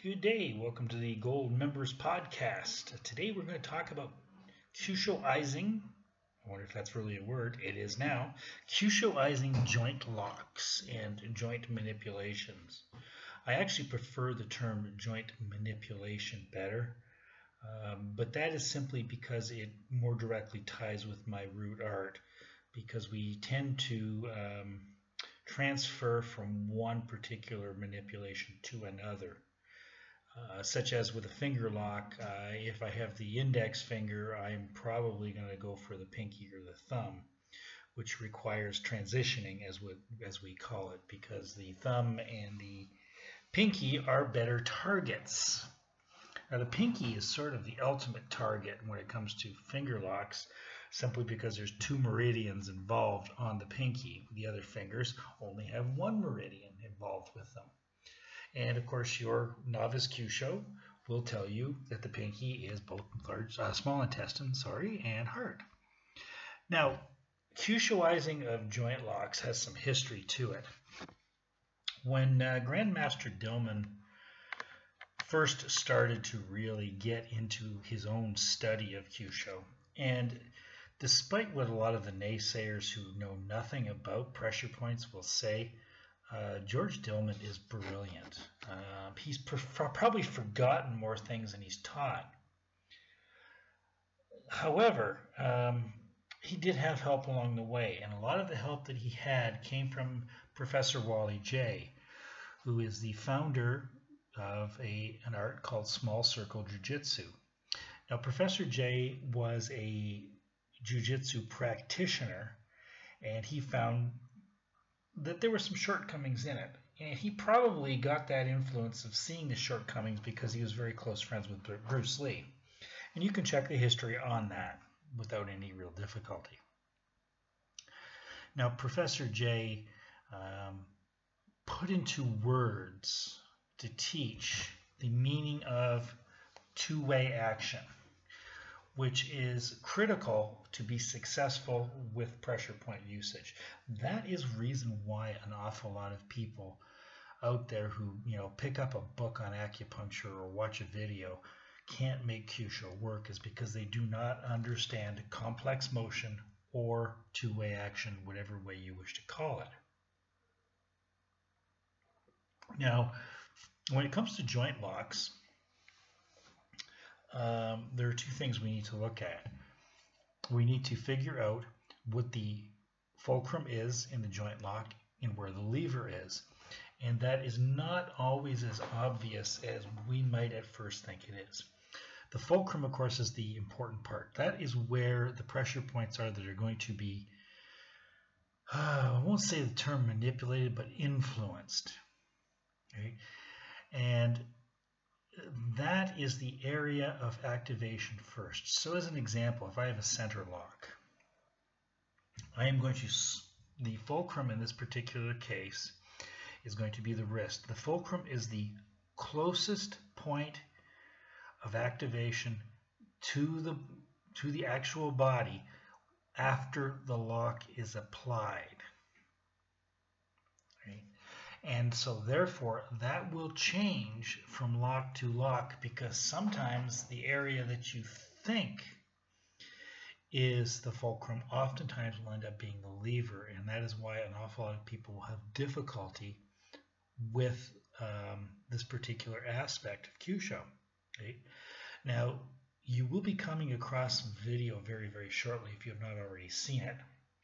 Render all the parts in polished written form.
Good day. Welcome to the Gold Members Podcast. Today we're going to talk about Cushoizing. I wonder if that's really a word. It is now. Cushoizing joint locks and joint manipulations. I actually prefer the term joint manipulation better, but that is simply because it more directly ties with my root art, because we tend to transfer from one particular manipulation to another. Such as with a finger lock, if I have the index finger, I'm probably going to go for the pinky or the thumb, which requires transitioning, as we call it, because the thumb and the pinky are better targets. Now, the pinky is sort of the ultimate target when it comes to finger locks, simply because there's two meridians involved on the pinky. The other fingers only have one meridian involved with them. And of course, your novice Cusho will tell you that the pinky is both small intestine, and heart. Now, Cushoizing of joint locks has some history to it. When Grandmaster Dillman first started to really get into his own study of Cusho, and despite what a lot of the naysayers who know nothing about pressure points will say, George Dillman is brilliant. He's probably forgotten more things than he's taught. However, he did have help along the way, and a lot of the help that he had came from Professor Wally Jay, who is the founder of an art called Small Circle Jiu-Jitsu. Now, Professor Jay was a jiu-jitsu practitioner, and he found that there were some shortcomings in it. And he probably got that influence of seeing the shortcomings because he was very close friends with Bruce Lee. And you can check the history on that without any real difficulty. Now, Professor Jay put into words to teach the meaning of two-way action, which is critical to be successful with pressure point usage. That is reason why an awful lot of people out there who pick up a book on acupuncture or watch a video can't make Cusho work, is because they do not understand complex motion or two-way action, whatever way you wish to call it. Now, when it comes to joint locks, there are two things we need to look at. We need to figure out what the fulcrum is in the joint lock and where the lever is. And that is not always as obvious as we might at first think it is. The fulcrum, of course, is the important part. That is where the pressure points are that are going to be, I won't say the term manipulated, but influenced. Okay? And that is the area of activation first. So as an example, if I have a center lock, I am going to, the fulcrum in this particular case is going to be the wrist. The fulcrum is the closest point of activation to the actual body after the lock is applied. Right? And so therefore that will change from lock to lock, because sometimes the area that you think is the fulcrum oftentimes will end up being the lever, and that is why an awful lot of people will have difficulty with this particular aspect of Cusho. Right? Now, you will be coming across some video very, very shortly, if you have not already seen it,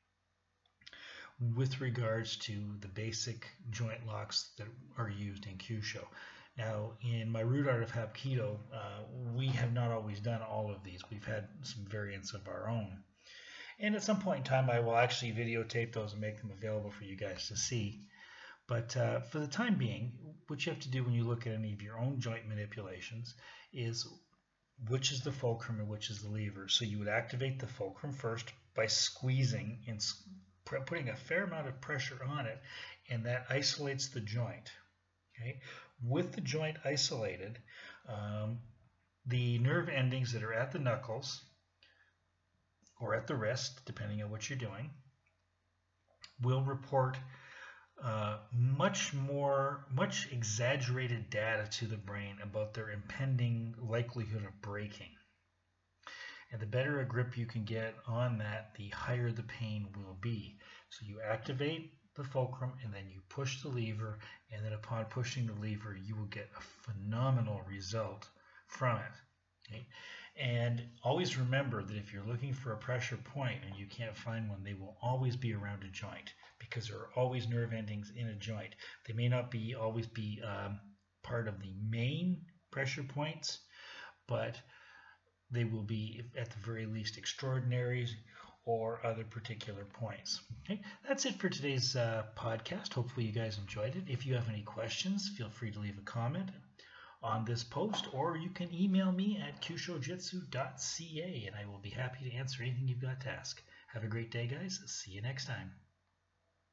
with regards to the basic joint locks that are used in Cusho. Now, in my root art of Hapkido, we have not always done all of these. We've had some variants of our own. And at some point in time, I will actually videotape those and make them available for you guys to see. But for the time being, what you have to do when you look at any of your own joint manipulations is which is the fulcrum and which is the lever. So you would activate the fulcrum first by squeezing and putting a fair amount of pressure on it, and that isolates the joint. Okay? With the joint isolated, the nerve endings that are at the knuckles or at the wrist, depending on what you're doing, will report much exaggerated data to the brain about their impending likelihood of breaking. And the better a grip you can get on that, the higher the pain will be. So you activate the fulcrum and then you push the lever, and then upon pushing the lever you will get a phenomenal result from it. Okay? And always remember that if you're looking for a pressure point and you can't find one, they will always be around a joint, because there are always nerve endings in a joint. They may not always be part of the main pressure points, but they will be at the very least extraordinaries or other particular points. Okay, that's it for today's podcast. Hopefully you guys enjoyed it. If you have any questions, feel free to leave a comment on this post, or you can email me at kyushojitsu.ca and I will be happy to answer anything you've got to ask. Have a great day, guys. See you next time.